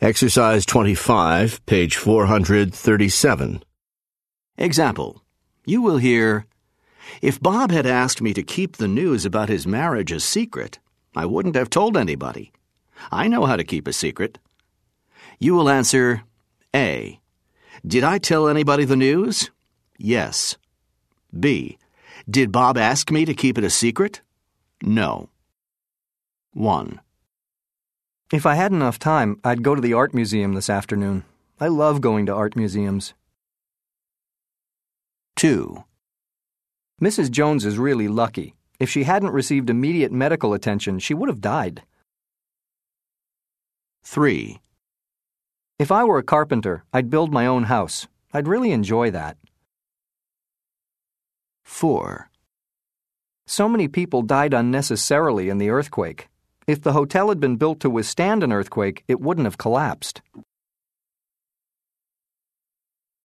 Exercise 25, page 437. Example. You will hear, "If Bob had asked me to keep the news about his marriage a secret, I wouldn't have told anybody. I know how to keep a secret." You will answer, A. Did I tell anybody the news? Yes. B. Did Bob ask me to keep it a secret? No. 1. If I had enough time, I'd go to the art museum this afternoon. I love going to art museums. 2. Mrs. Jones is really lucky. If she hadn't received immediate medical attention, she would have died. 3. If I were a carpenter, I'd build my own house. I'd really enjoy that. 4. So many people died unnecessarily in the earthquake. If the hotel had been built to withstand an earthquake, it wouldn't have collapsed.